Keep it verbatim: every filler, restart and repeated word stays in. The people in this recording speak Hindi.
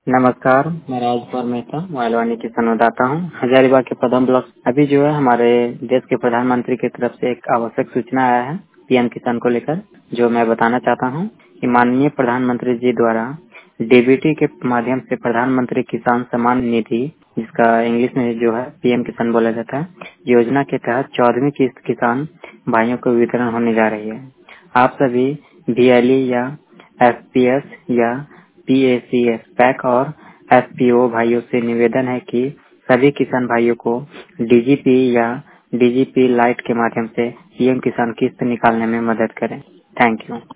नमस्कार, मैं राजकुमार मेहता मोबाइलवानी की संवाददाता हूँ। हजारीबाग के पदम ब्लॉक। अभी जो है हमारे देश के प्रधानमंत्री की तरफ से एक आवश्यक सूचना आया है पीएम किसान को लेकर, जो मैं बताना चाहता हूँ कि माननीय प्रधानमंत्री जी द्वारा डीबीटी के माध्यम से प्रधानमंत्री किसान सम्मान निधि, जिसका इंग्लिश में जो है पीएम किसान बोला जाता है, योजना के तहत चौदहवीं किस्त किसान भाइयों को वितरण होने जा रही है। आप सभी बीएलई या एफपीएस या पीएसीएस पैक और एफपीओ भाइयों से निवेदन है कि सभी किसान भाइयों को डीजीपी या डीजीपी लाइट के माध्यम से पीएम किसान किस्त निकालने में मदद करें। Thank you.